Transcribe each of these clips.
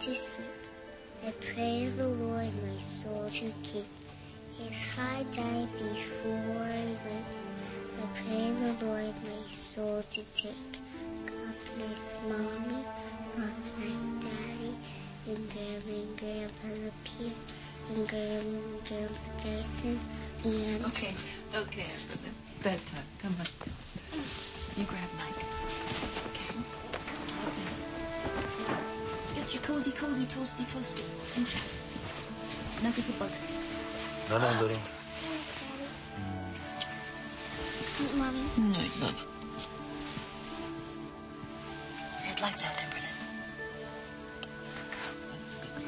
to sleep. I pray the Lord my soul to keep. His high tide before I wake. I pray the Lord my soul to take. God bless Mommy, God bless Daddy, and Grandma and Grandpa Lapierre, and Grandma and Grandpa Jason, and... Okay, after the bedtime. Come on. You grab Mike. Okay. Let's get you cozy, toasty. Inside. Snug as a bug. No, Daddy. Mommy? No, love. Headlights out there, Brennan. That's good.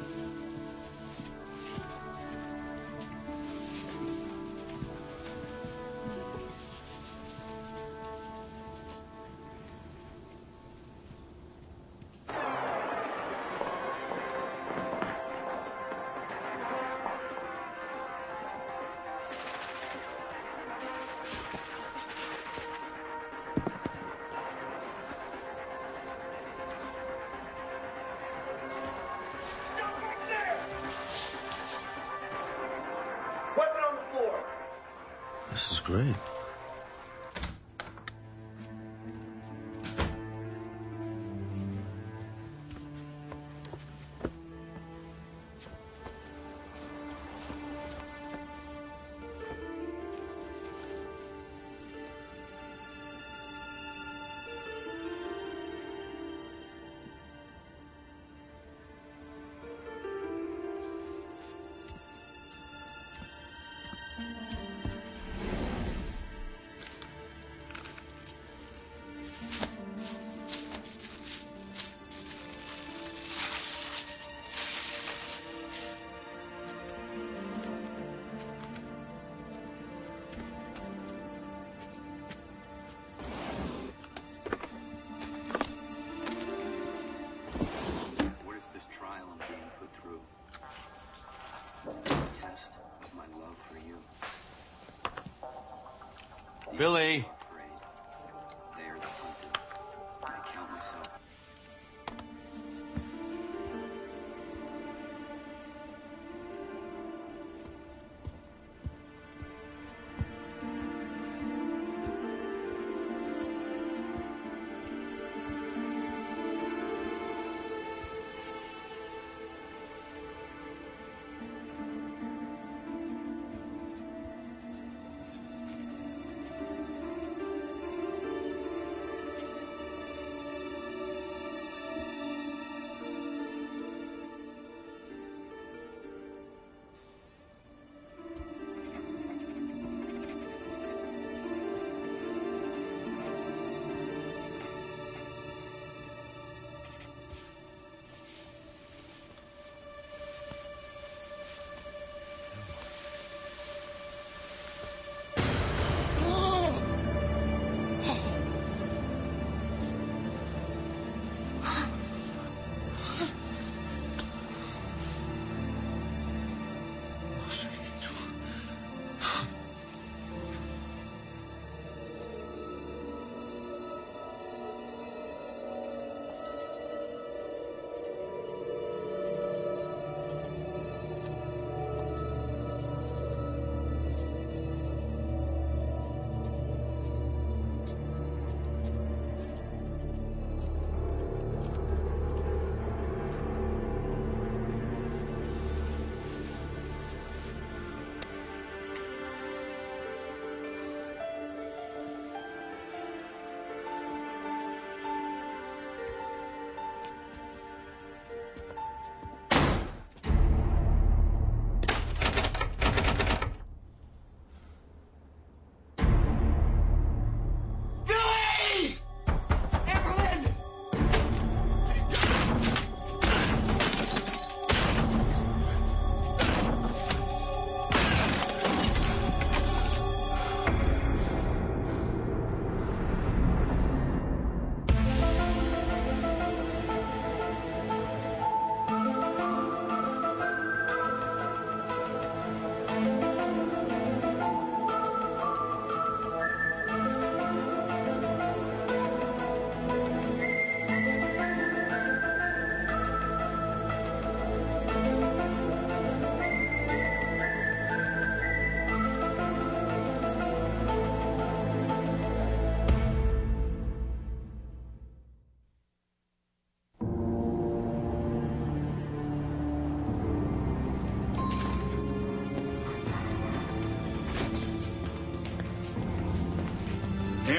This is great. Billy.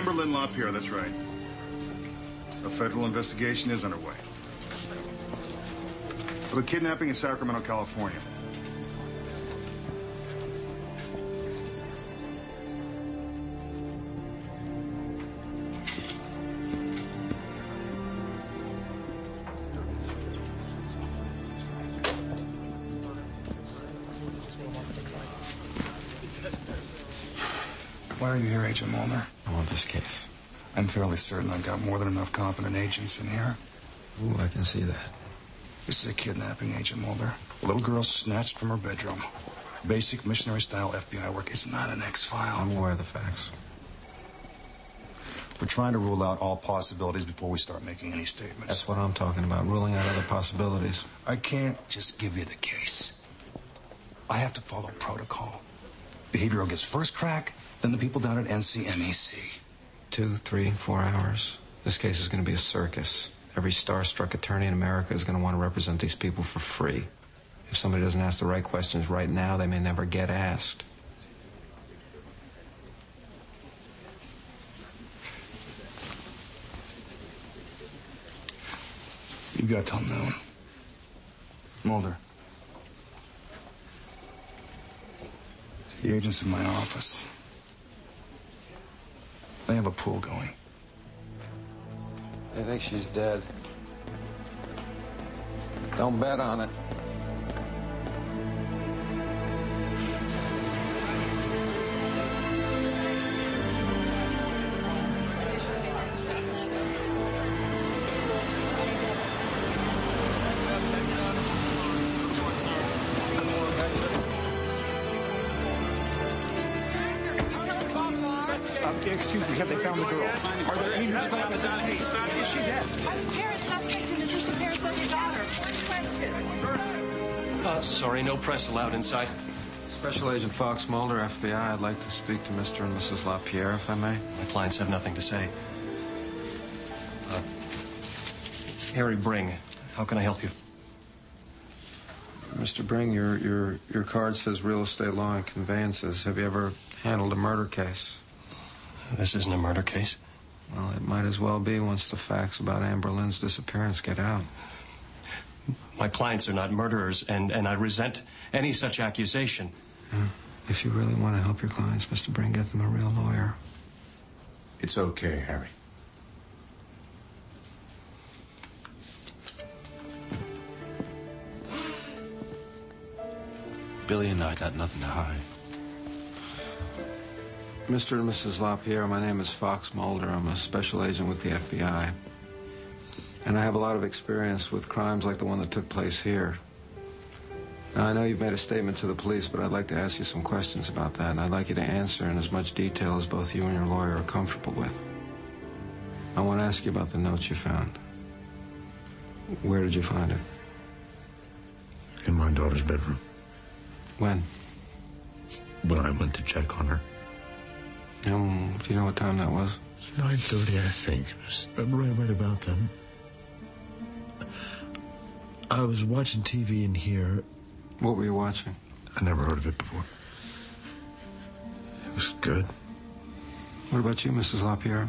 Amber Lynn LaPierre, that's right. A federal investigation is underway for the kidnapping in Sacramento, California. Why are you here, Agent Mulder? I want this case. I'm fairly certain I've got more than enough competent agents in here. Ooh, I can see that. This is a kidnapping, Agent Mulder. A little girl snatched from her bedroom. Basic missionary-style FBI work. It's not an X-file. I'm aware of the facts. We're trying to rule out all possibilities before we start making any statements. That's what I'm talking about, ruling out other possibilities. I can't just give you the case. I have to follow protocol. Behavioral gets first crack, then the people down at NCMEC. 2, 3, 4 hours. This case is going to be a circus. Every star-struck attorney in America is going to want to represent these people for free. If somebody doesn't ask the right questions right now, they may never get asked. You've got till noon. Mulder. The agents in my office. They have a pool going. They think she's dead. Don't bet on it. Excuse me, have they found the girl? Are there any medical evidence? Is she dead? Parents, suspects, and interested parents of your daughter. Sorry, no press allowed inside. Special Agent Fox Mulder, FBI. I'd like to speak to Mr. and Mrs. LaPierre, if I may. My clients have nothing to say. Harry Bring, how can I help you? Mr. Bring, your card says real estate law and conveyances. Have you ever handled a murder case? This isn't a murder case. Well, it might as well be once the facts about Amber Lynn's disappearance get out. My clients are not murderers, and I resent any such accusation. If you really want to help your clients, Mr. Bring, get them a real lawyer. It's okay, Harry. Billy and I got nothing to hide. Mr. and Mrs. LaPierre, my name is Fox Mulder. I'm a special agent with the FBI. And I have a lot of experience with crimes like the one that took place here. Now, I know you've made a statement to the police, but I'd like to ask you some questions about that, and I'd like you to answer in as much detail as both you and your lawyer are comfortable with. I want to ask you about the notes you found. Where did you find it? In my daughter's bedroom. When? When I went to check on her. Do you know what time that was? 9:30, I think. Right about then. I was watching TV in here. What were you watching? I never heard of it before. It was good. What about you, Mrs. LaPierre?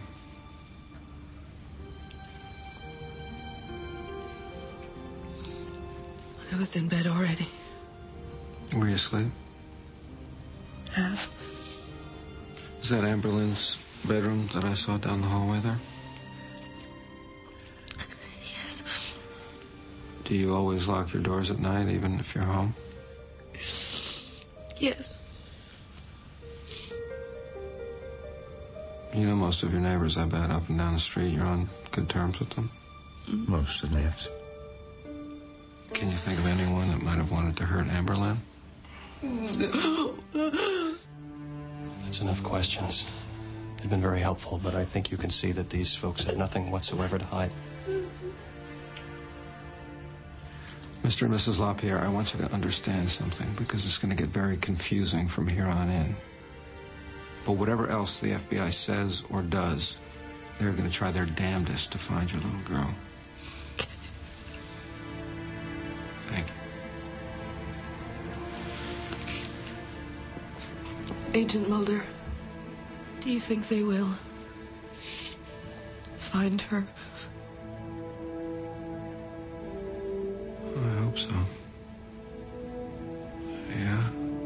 I was in bed already. Were you asleep? Half. Is that Amber Lynn's bedroom that I saw down the hallway there? Yes. Do you always lock your doors at night, even if you're home? Yes. You know most of your neighbors, I bet, up and down the street. You're on good terms with them? Most of them, yes. Can you think of anyone that might have wanted to hurt Amber Lynn? That's enough questions. They've been very helpful, but I think you can see that these folks have nothing whatsoever to hide. Mr. and Mrs. LaPierre, I want you to understand something, because it's going to get very confusing from here on in. But whatever else the FBI says or does, they're going to try their damnedest to find your little girl. Thank you. Agent Mulder, do you think they will? find her? I hope so. Yeah.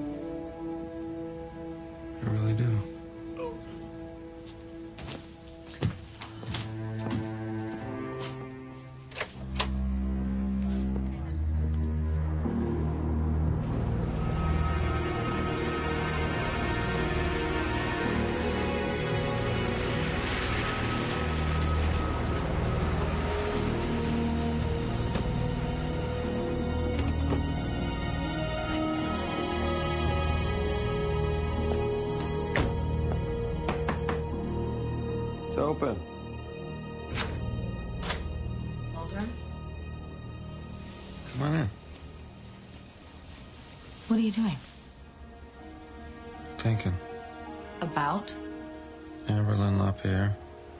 I really do. It's open. Mulder? Come on in. What are you doing? Thinking. About? Amberlynn LaPierre.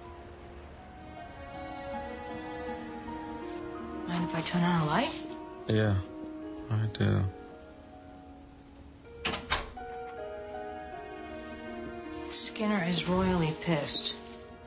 Mind if I turn on a light? Yeah, I do. Skinner is royally pissed.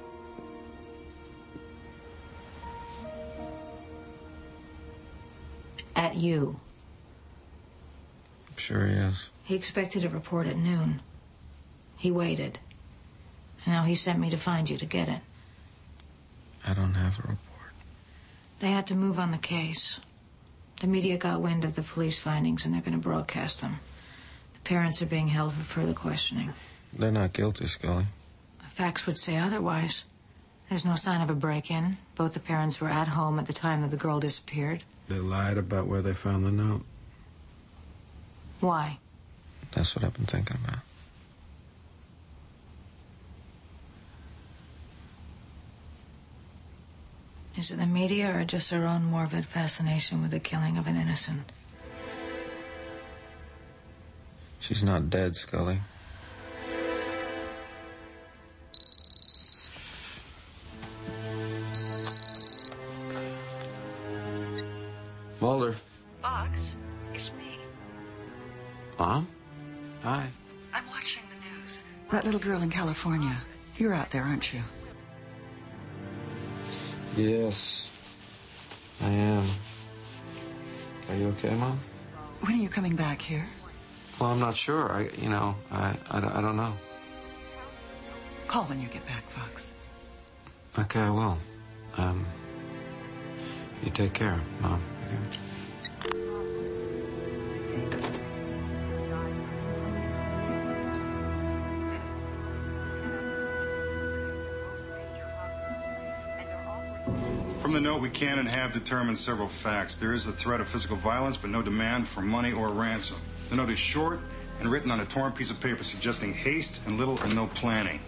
At you. I'm sure he is. He expected a report at noon. He waited. And now he sent me to find you to get it. I don't have a report. They had to move on the case. The media got wind of the police findings and they're going to broadcast them. The parents are being held for further questioning. They're not guilty, Scully. The facts would say otherwise. There's no sign of a break-in. Both the parents were at home at the time that the girl disappeared. They lied about where they found the note. Why? That's what I've been thinking about. Is it the media or just their own morbid fascination with the killing of an innocent? She's not dead, Scully. Mulder. Fox, it's me. Mom? Hi. I'm watching the news. That little girl in California. You're out there, aren't you? Yes, I am. Are you okay, Mom? When are you coming back here? Well, I'm not sure. I don't know. Call when you get back, Fox. Okay, I will. You take care, Mom. Okay. From the note, we can and have determined several facts. There is the threat of physical violence, but no demand for money or ransom. The note is short and written on a torn piece of paper, suggesting haste and little or no planning.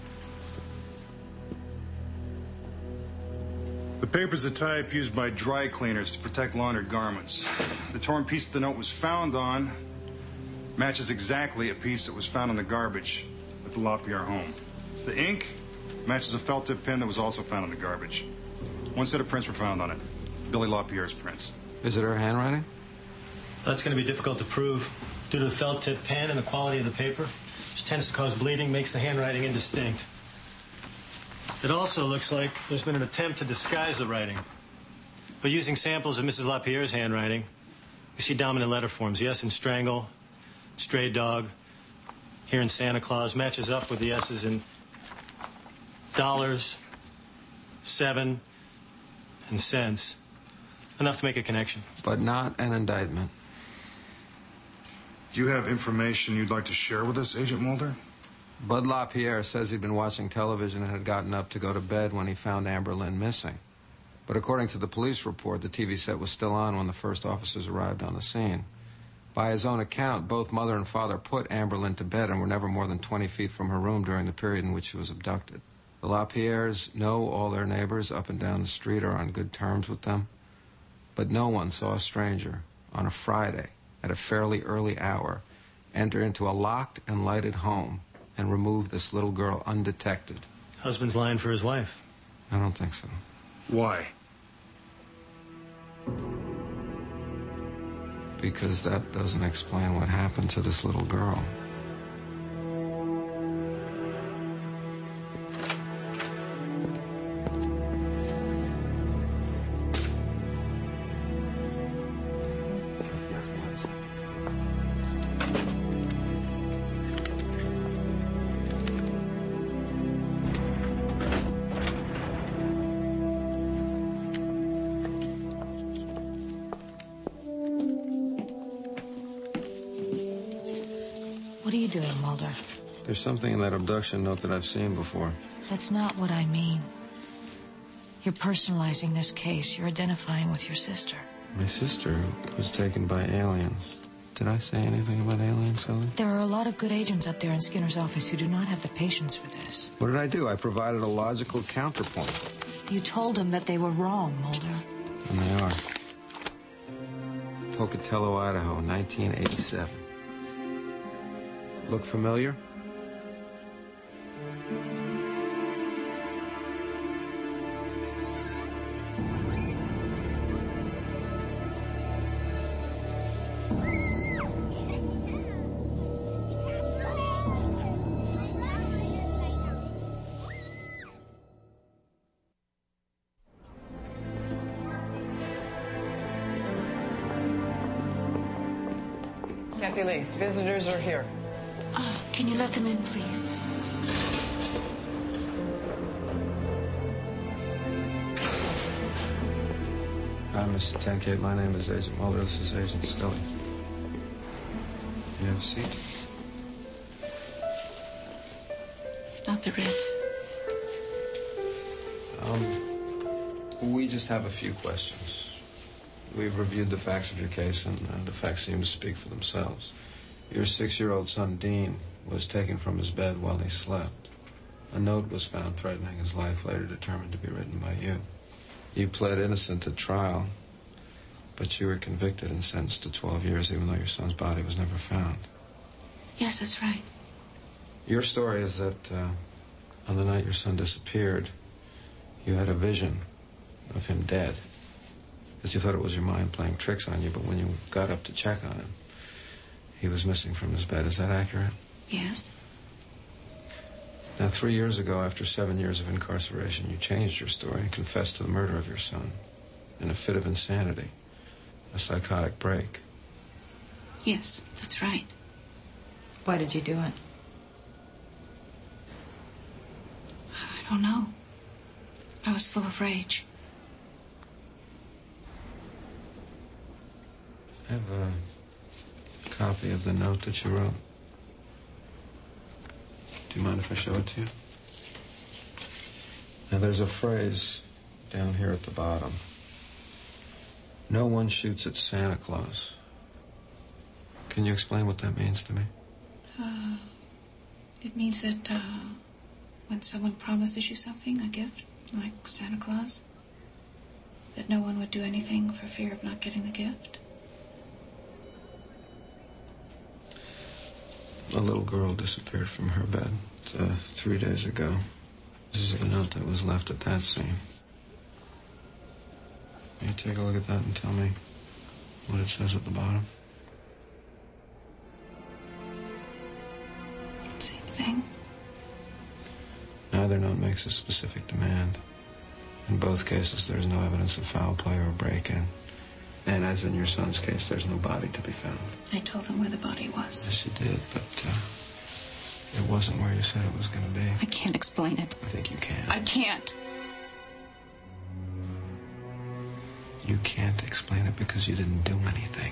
The paper's a type used by dry cleaners to protect laundered garments. The torn piece the note was found on matches exactly a piece that was found in the garbage at the LaPierre home. The ink matches a felt tip pen that was also found in the garbage. One set of prints were found on it. Billy LaPierre's prints. Is it her handwriting? That's going to be difficult to prove due to the felt tip pen and the quality of the paper, which tends to cause bleeding, makes the handwriting indistinct. It also looks like there's been an attempt to disguise the writing. But using samples of Mrs. LaPierre's handwriting, we see dominant letter forms. The S in strangle, stray dog, here in Santa Claus, matches up with the S's in dollars, 7, and cents. Enough to make a connection. But not an indictment. Do you have information you'd like to share with us, Agent Mulder? Bud LaPierre says he'd been watching television and had gotten up to go to bed when he found Amberlynn missing. But according to the police report, the TV set was still on when the first officers arrived on the scene. By his own account, both mother and father put Amberlynn to bed and were never more than 20 feet from her room during the period in which she was abducted. The LaPierres know all their neighbors up and down the street, are on good terms with them. But no one saw a stranger on a Friday at a fairly early hour enter into a locked and lighted home and remove this little girl undetected. Husband's lying for his wife. I don't think so. Why? Because that doesn't explain what happened to this little girl. What are you doing, Mulder? There's something in that abduction note that I've seen before. That's not what I mean. You're personalizing this case. You're identifying with your sister. My sister was taken by aliens. Did I say anything about aliens, Sally? There are a lot of good agents up there in Skinner's office who do not have the patience for this. What did I do? I provided a logical counterpoint. You told them that they were wrong, Mulder. And they are. Pocatello, Idaho, 1987. Look familiar? Kathy Lee, visitors are here. Can you let them in, please? Hi, Mr. Tenkate. My name is Agent Mulder. This is Agent Scully. You have a seat? It's not the Ritz. We just have a few questions. We've reviewed the facts of your case, and the facts seem to speak for themselves. Your 6-year-old son, Dean, was taken from his bed while he slept. A note was found threatening his life, later determined to be written by you. You pled innocent at trial, but you were convicted and sentenced to 12 years, even though your son's body was never found. Yes, that's right. Your story is that on the night your son disappeared, you had a vision of him dead. That you thought it was your mind playing tricks on you, but when you got up to check on him, he was missing from his bed. Is that accurate? Yes. Now, 3 years ago, after 7 years of incarceration, you changed your story and confessed to the murder of your son in a fit of insanity, a psychotic break. Yes, that's right. Why did you do it? I don't know. I was full of rage. I have a copy of the note that you wrote. Do you mind if I show it to you? Now, there's a phrase down here at the bottom. No one shoots at Santa Claus. Can you explain what that means to me? It means that when someone promises you something, a gift, like Santa Claus, that no one would do anything for fear of not getting the gift. A little girl disappeared from her bed 3 days ago. This is a note that was left at that scene. Can you take a look at that and tell me what it says at the bottom? Same thing. Neither note makes a specific demand. In both cases, there's no evidence of foul play or break-in. And as in your son's case, there's no body to be found. I told them where the body was. Yes, you did, but it wasn't where you said it was going to be. I can't explain it. I think you can. I can't. You can't explain it because you didn't do anything.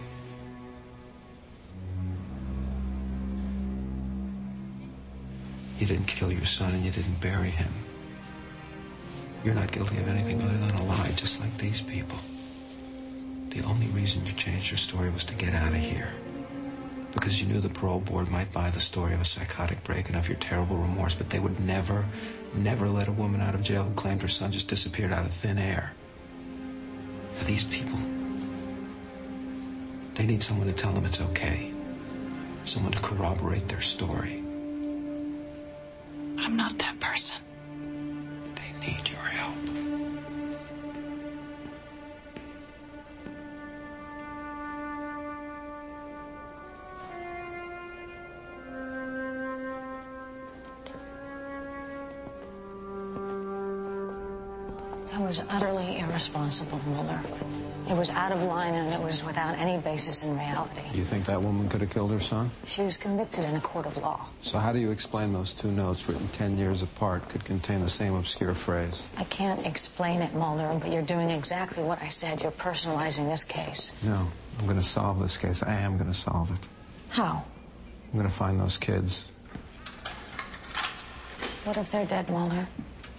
You didn't kill your son and you didn't bury him. You're not guilty of anything other than a lie, just like these people. The only reason you changed your story was to get out of here. Because you knew the parole board might buy the story of a psychotic break and of your terrible remorse, but they would never let a woman out of jail who claimed her son just disappeared out of thin air. For these people, they need someone to tell them it's okay. Someone to corroborate their story. I'm not that person. They need your help. That was utterly irresponsible, Mulder. It was out of line and it was without any basis in reality. You think that woman could have killed her son? She was convicted in a court of law. So how do you explain those two notes written 10 years apart could contain the same obscure phrase? I can't explain it, Mulder, but you're doing exactly what I said. You're personalizing this case. No, I'm going to solve this case. I am going to solve it. How? I'm gonna find those kids. What if they're dead, Mulder?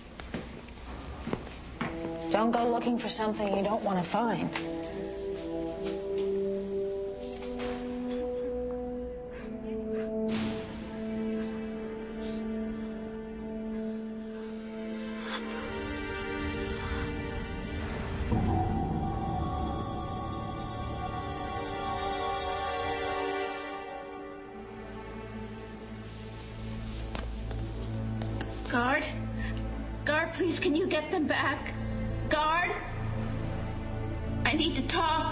Don't go looking for something you don't want to find. Guard? Guard, please, can you get them back? Guard? I need to talk.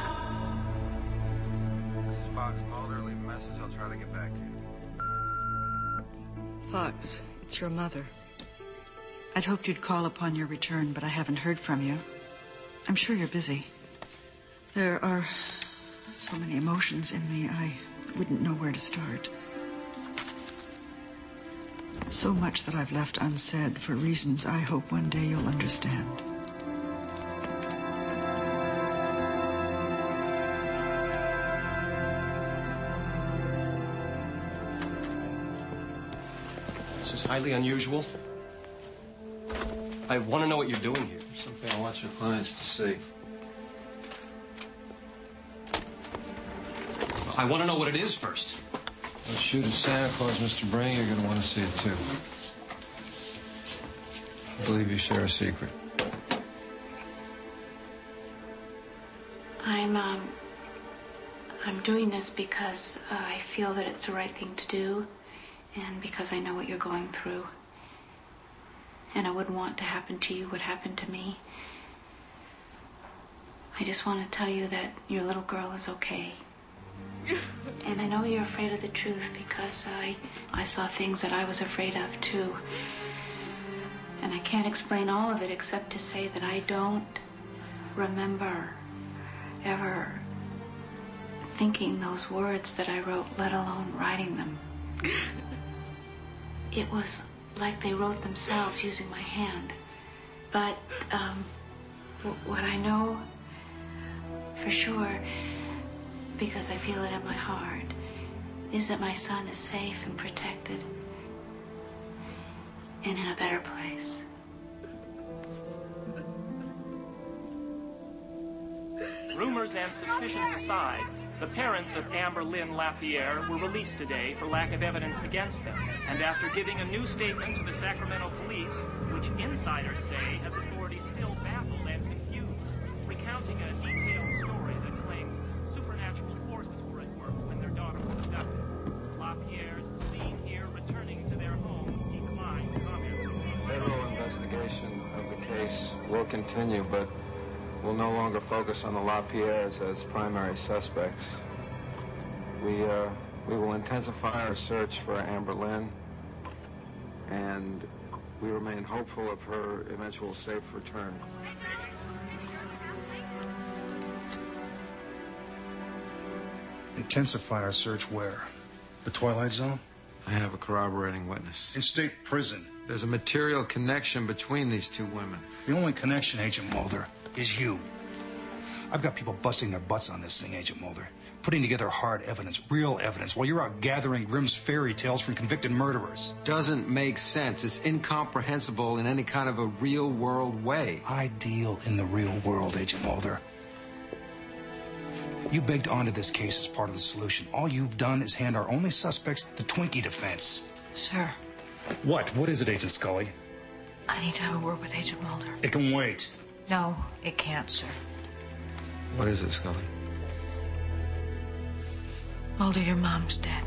Mrs. Fox, Mulder, leave a message. I'll try to get back to you. Fox, it's your mother. I'd hoped you'd call upon your return, but I haven't heard from you. I'm sure you're busy. There are so many emotions in me, I wouldn't know where to start. So much that I've left unsaid for reasons I hope one day you'll understand. This is highly unusual. I want to know what you're doing here. There's something I want your clients to see. I want to know what it is first. Well, shoot, as Santa Claus, Mr. Brain, you're going to want to see it, too. I believe you share a secret. I'm doing this because I feel that it's the right thing to do, and because I know what you're going through. And I wouldn't want to happen to you what happened to me. I just want to tell you that your little girl is okay. And I know you're afraid of the truth because I saw things that I was afraid of too. And I can't explain all of it except to say that I don't remember ever thinking those words that I wrote, let alone writing them. It was like they wrote themselves using my hand. But what I know for sure, because I feel it in my heart, is that my son is safe and protected and in a better place. Rumors and suspicions aside, the parents of Amber Lynn Lapierre were released today for lack of evidence against them, and after giving a new statement to the Sacramento police, which insiders say has authorities still baffled and confused, recounting a detailed story that claims supernatural forces were at work when their daughter was abducted. Lapierre's seen here returning to their home declined comment. Federal investigation of the case will continue, but we'll no longer focus on the LaPierres as primary suspects. We will intensify our search for Amber Lynn, and we remain hopeful of her eventual safe return. Intensify our search where? The Twilight Zone? I have a corroborating witness. In state prison. There's a material connection between these two women. The only connection, Agent Mulder, is you. I've got people busting their butts on this thing, Agent Mulder. Putting together hard evidence, real evidence, while you're out gathering Grimm's fairy tales from convicted murderers. Doesn't make sense. It's incomprehensible in any kind of a real-world way. I deal in the real world, Agent Mulder. You begged onto this case as part of the solution. All you've done is hand our only suspects the Twinkie defense. Sir. What? What is it, Agent Scully? I need to have a word with Agent Mulder. It can wait. No, it can't, sir. What is it, Scully? Mulder, your mom's dead.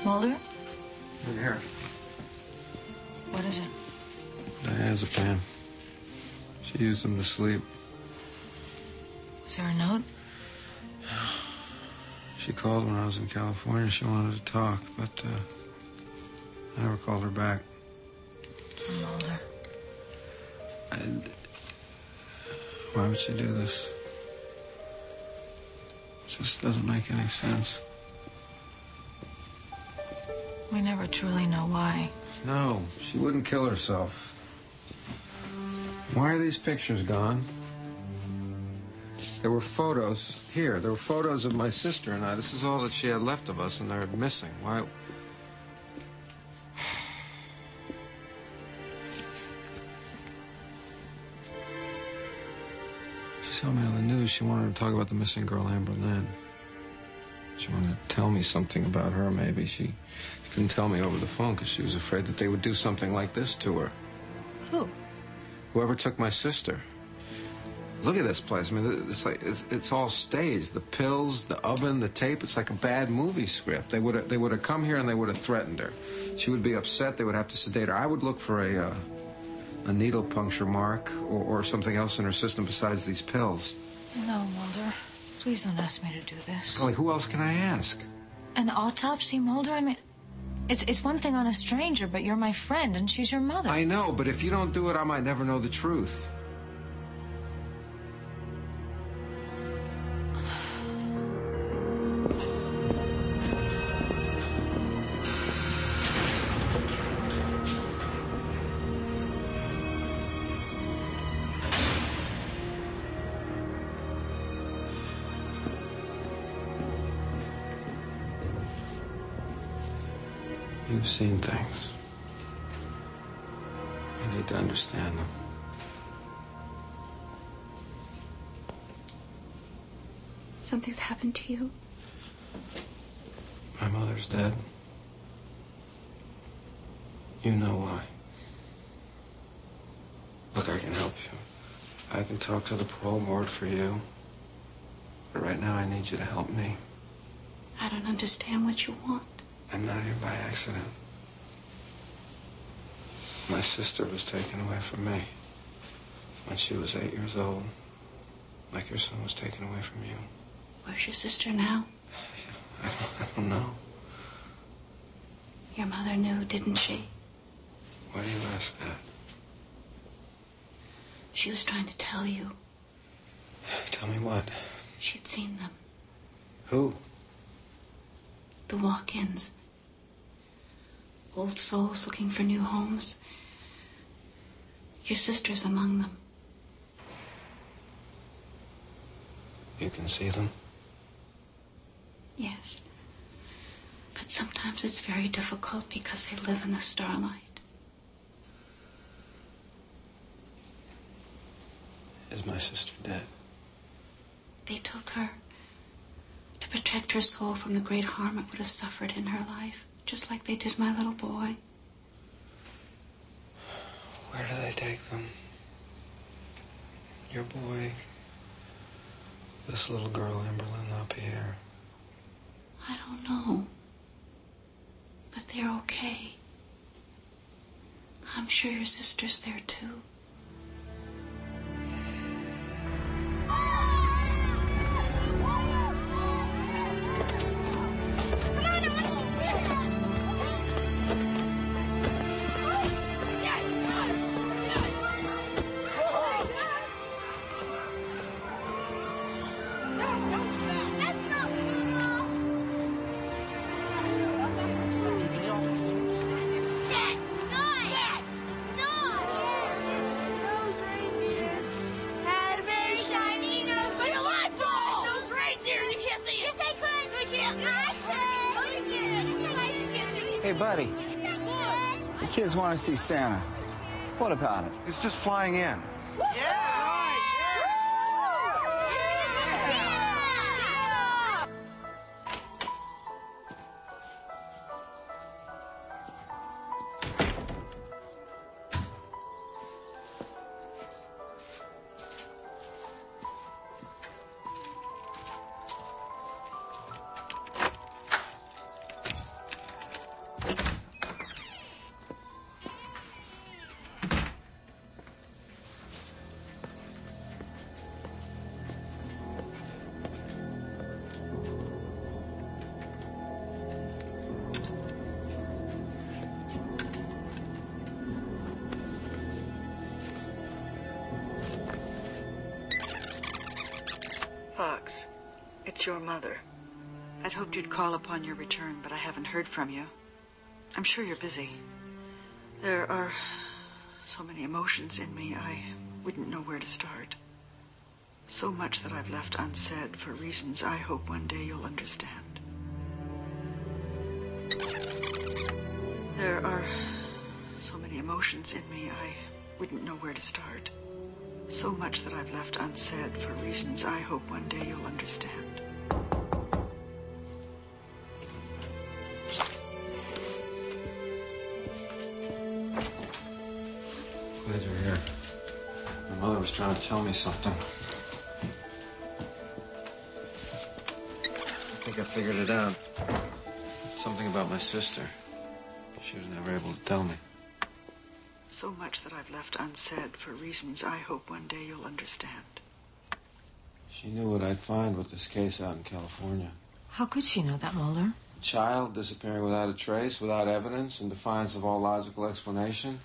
Mulder? In here. What is it? Diazepam. She used them to sleep. Was there a note? She called when I was in California. She wanted to talk, but I never called her back. Mulder. Why would she do this? It just doesn't make any sense. We never truly know why. No, she wouldn't kill herself. Why are these pictures gone? There were photos here. There were photos of my sister and I. This is all that she had left of us, and they're missing. Why? She saw me on the news. She wanted to talk about the missing girl, Amber Lynn. She wanted to tell me something about her, maybe. She couldn't tell me over the phone because she was afraid that they would do something like this to her. Who? Whoever took my sister. Look at this place. I mean, it's all staged. The pills, the oven, the tape. It's like a bad movie script. They would have come here and they would have threatened her. She would be upset. They would have to sedate her. I would look for a needle puncture mark or something else in her system besides these pills. No, Mulder. Please don't ask me to do this. Golly, who else can I ask? An autopsy, Mulder? I mean, it's one thing on a stranger, but you're my friend and she's your mother. I know, but if you don't do it, I might never know the truth. You've seen things. You need to understand them. Something's happened to you? My mother's dead. You know why. Look, I can help you. I can talk to the parole board for you. But right now, I need you to help me. I don't understand what you want. I'm not here by accident. My sister was taken away from me when she was 8 years old, like your son was taken away from you. Where's your sister now? I don't know. Your mother knew, didn't she? Why do you ask that? She was trying to tell you. Tell me what? She'd seen them. Who? The walk-ins. Old souls looking for new homes. Your sister's among them. You can see them? Yes. But sometimes it's very difficult because they live in the starlight. Is my sister dead? They took her to protect her soul from the great harm it would have suffered in her life, just like they did my little boy. Where do they take them? Your boy, this little girl, Amber Lynn LaPierre. I don't know. But they're okay. I'm sure your sister's there too. Hey, buddy. The kids want to see Santa. What about it? It's just flying in. Fox, it's your mother. I'd hoped you'd call upon your return, but I haven't heard from you. I'm sure you're busy. There are so many emotions in me, I wouldn't know where to start. So much that I've left unsaid for reasons I hope one day you'll understand. There are so many emotions in me, I wouldn't know where to start. So much that I've left unsaid for reasons I hope one day you'll understand. Glad you're here. My mother was trying to tell me something. I think I figured it out. Something about my sister. She was never able to tell me. So much that I've left unsaid for reasons I hope one day you'll understand. She knew what I'd find with this case out in California. How could she know that, Mulder? A child disappearing without a trace, without evidence, in defiance of all logical explanation.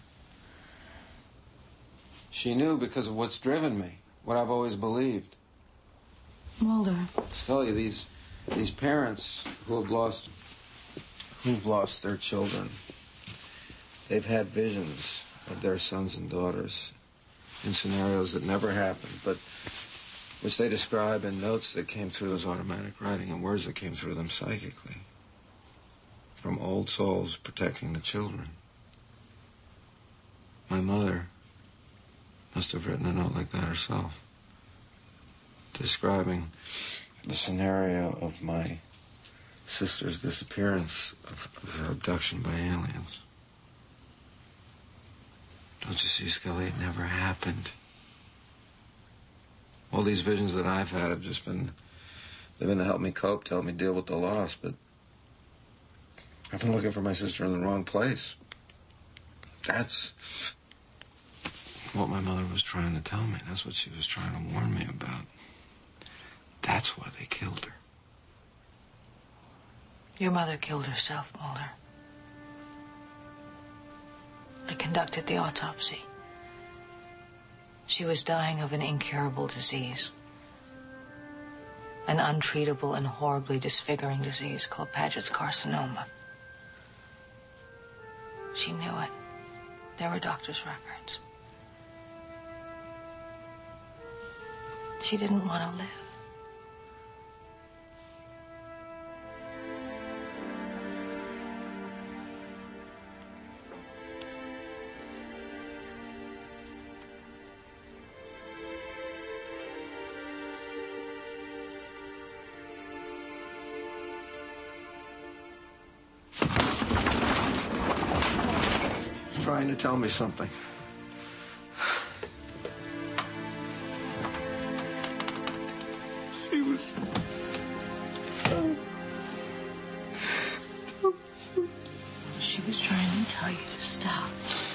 She knew because of what's driven me, what I've always believed. Mulder. Scully, these parents who've lost their children, they've had visions of their sons and daughters in scenarios that never happened, but which they describe in notes that came through as automatic writing and words that came through them psychically from old souls protecting the children. My mother must have written a note like that herself, describing the scenario of my sister's disappearance, of her abduction by aliens. Don't you see, Scully? It never happened. All these visions that I've had have just been, they've been to help me cope, to help me deal with the loss, but I've been looking for my sister in the wrong place. That's what my mother was trying to tell me. That's what she was trying to warn me about. That's why they killed her. Your mother killed herself, Mulder. I conducted the autopsy. She was dying of an incurable disease. An untreatable and horribly disfiguring disease called Paget's carcinoma. She knew it. There were doctor's records. She didn't want to live. Trying to tell me something. She was... She was trying to tell you to stop.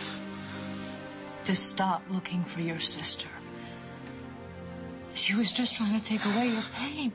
To stop looking for your sister. She was just trying to take away your pain.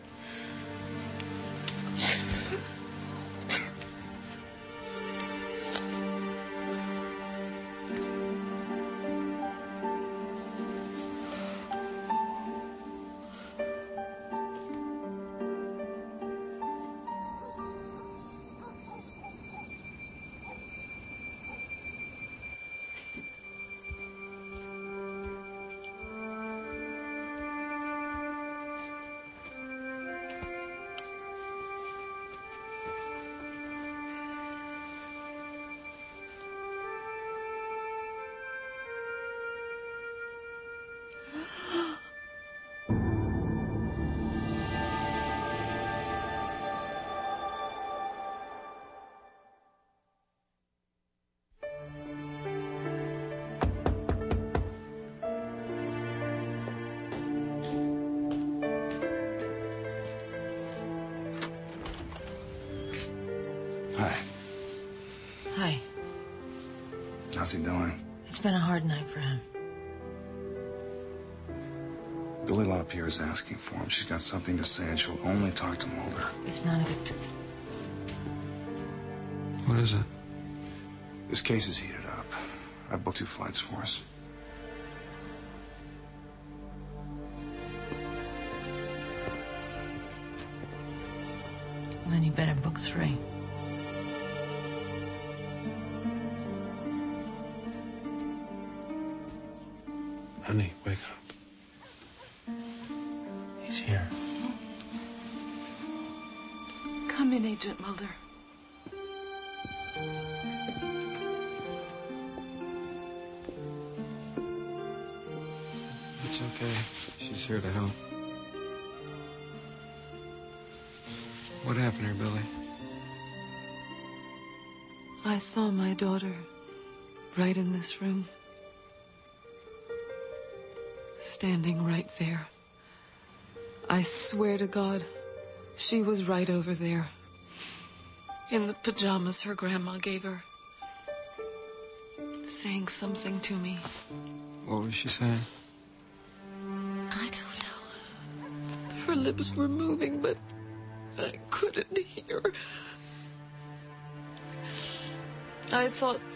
Hi. How's he doing? It's been a hard night for him. Billy LaPierre's asking for him. She's got something to say, and she'll only talk to Mulder. It's none of it. What is it? This case is heated up. I booked 2 flights for us. Well, then you better book 3. Honey, wake up. He's here. Come in, Agent Mulder. It's okay. She's here to help. What happened here, Billy? I saw my daughter right in this room. Standing right there. I swear to God, she was right over there. In the pajamas her grandma gave her. Saying something to me. What was she saying? I don't know. Her lips were moving, but I couldn't hear. I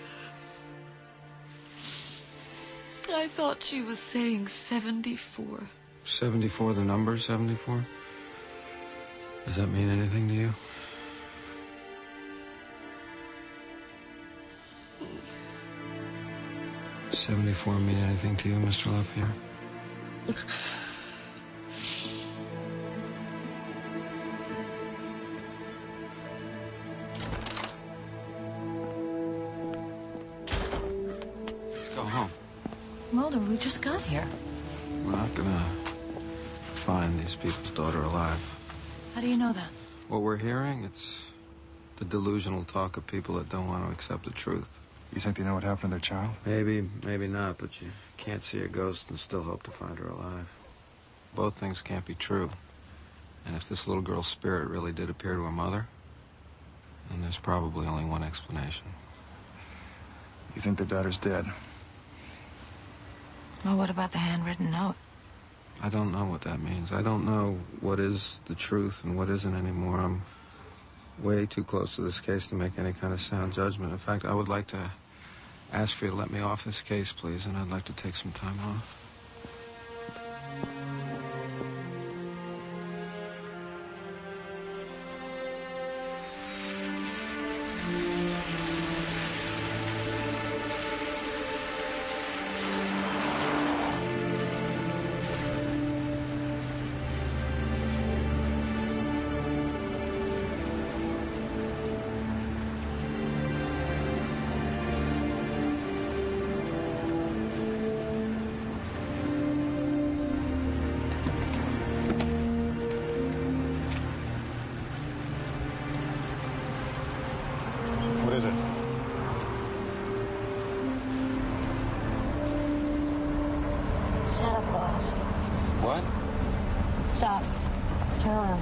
thought she was saying 74. 74, the number 74? Does that mean anything to you? Does 74 mean anything to you, Mr. LaPierre? Let's go home. Mulder, we just got here. We're not gonna find these people's daughter alive. How do you know that? What we're hearing, it's the delusional talk of people that don't want to accept the truth. You think they know what happened to their child? Maybe, maybe not, but you can't see a ghost and still hope to find her alive. Both things can't be true. And if this little girl's spirit really did appear to her mother, then there's probably only one explanation. You think their daughter's dead? Well, what about the handwritten note? I don't know what that means. I don't know what is the truth and what isn't anymore. I'm way too close to this case to make any kind of sound judgment. In fact, I would like to ask for you to let me off this case, please, and I'd like to take some time off. What is it? Santa Claus. What? Stop. Turn around.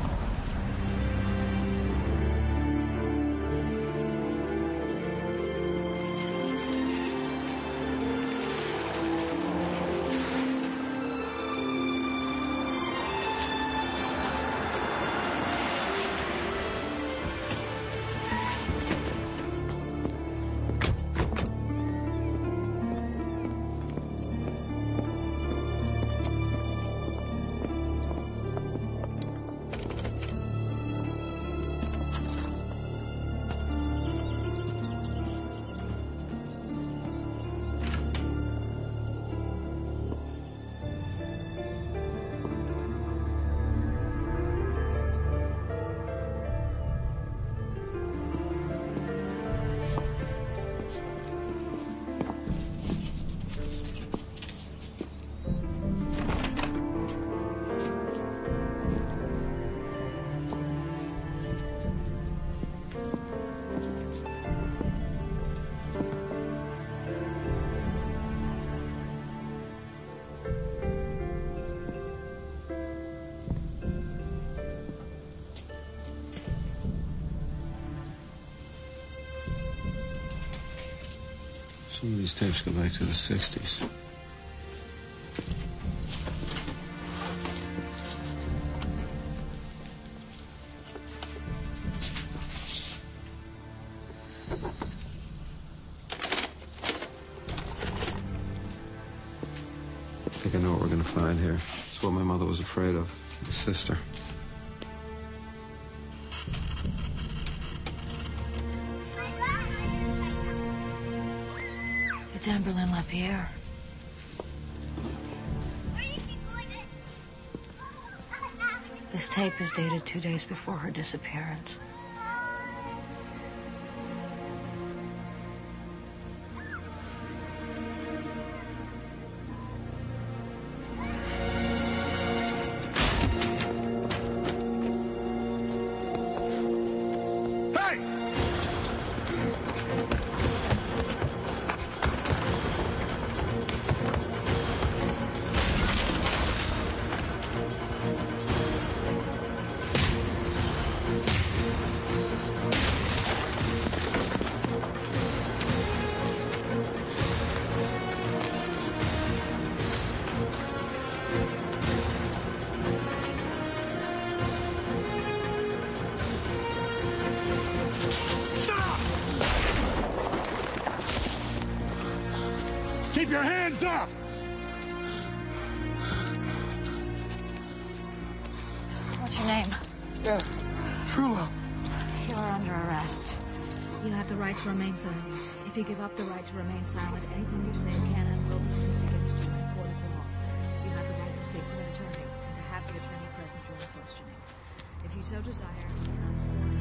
Some of these tapes go back to the 60s. I think I know what we're going to find here. It's what my mother was afraid of, my sister. It's Amber Lynn LaPierre. This tape is dated 2 days before her disappearance. Keep your hands up! What's your name? Trula. You're under arrest. You have the right to remain silent. If you give up the right to remain silent, anything you say can and will be used against you in a court of law. You have the right to speak to an attorney and to have the attorney present during questioning. If you so desire, you can inform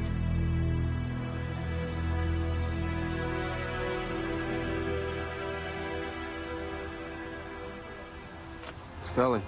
Scully.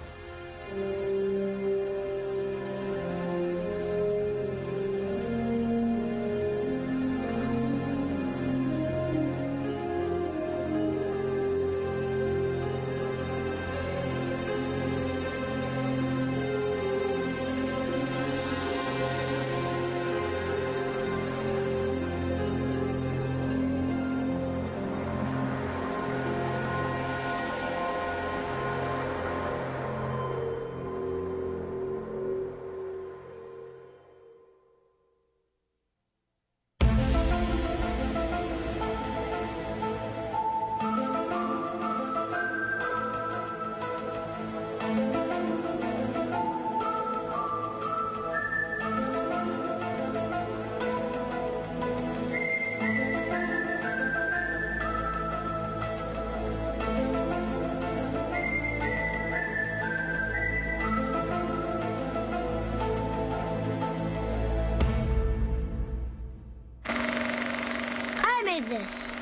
I made this.